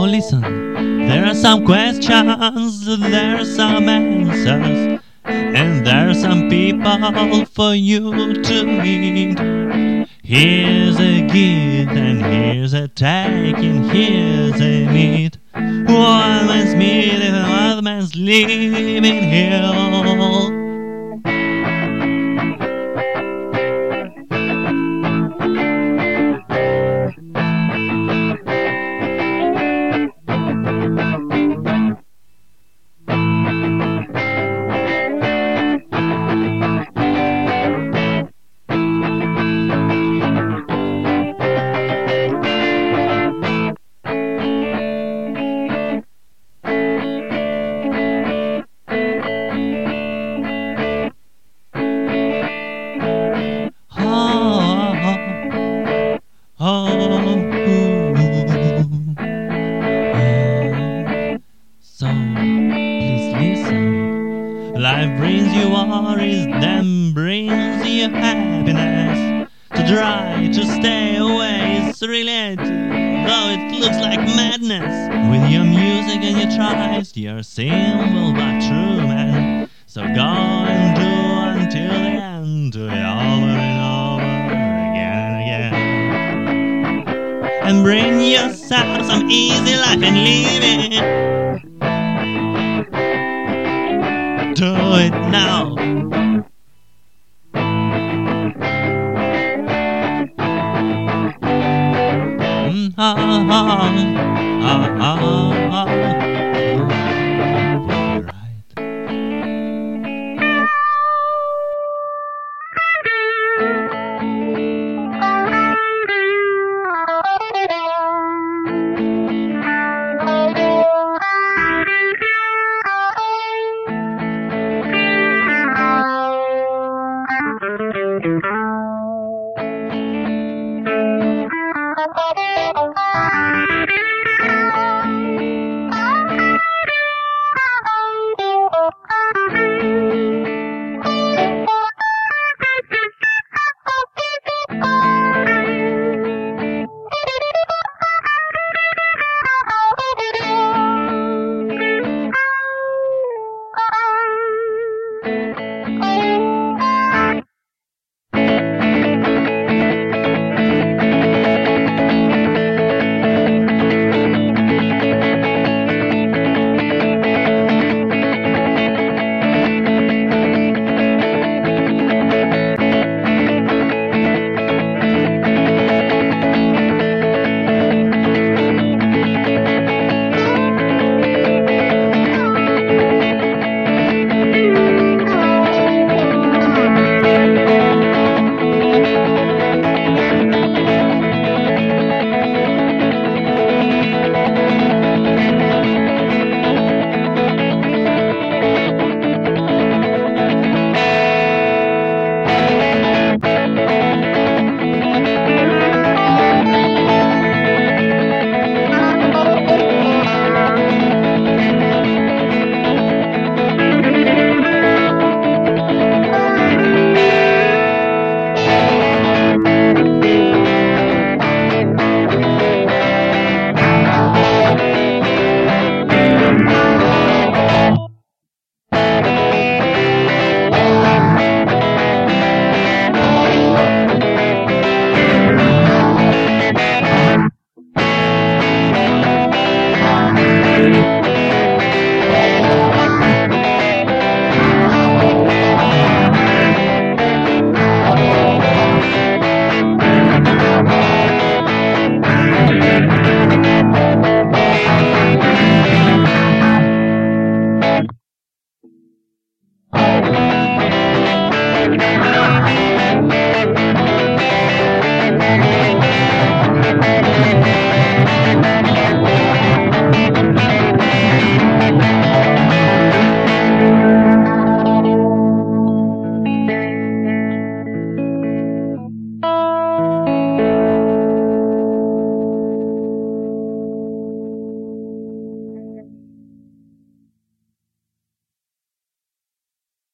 So listen, there are some questions, there are some answers, and there are some people for you to meet. Here's a give and here's a take and here's a meet. One man's meat and another man's living here. So please listen. Life brings you worries, then brings you happiness. To try to stay away is reality, though it looks like madness. With your music and your tries, you're simple but true, man. So go and do until the end, do it over and over again and again. And bring yourself some easy life and live it. Do it now.